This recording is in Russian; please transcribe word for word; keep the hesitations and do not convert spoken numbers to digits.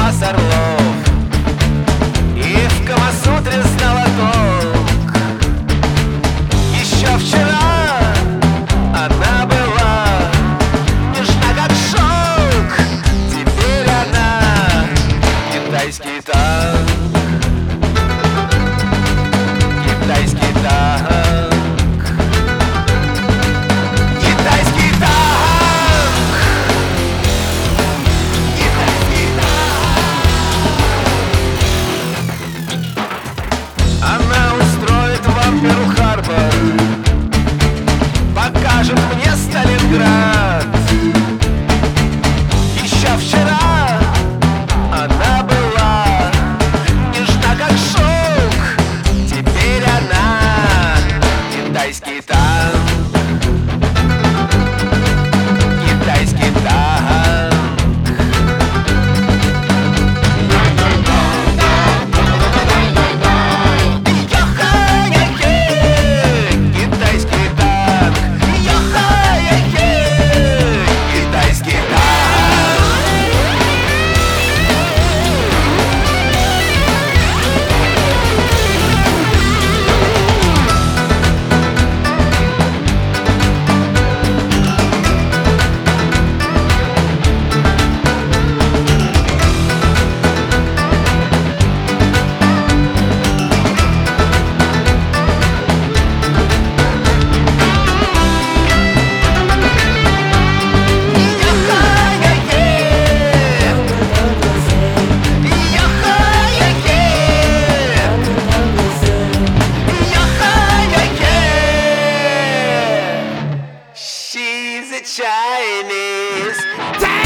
спас орлов и в Камасутре знала толк. Еще вчера она была нежна, как шелк. Теперь она китайский танк. Китайский танк. Китайский танк. Китайский танк. Она устроит вам Перл-Харбор, покажет мне Сталинград. Еще вчера она была нежна, как шелк. Теперь она китайский танк. Китайский танк. Йо-хай-яй-яй, китайский танк. Йо-хай-яй-яй, китайский танк. She's a Chinese.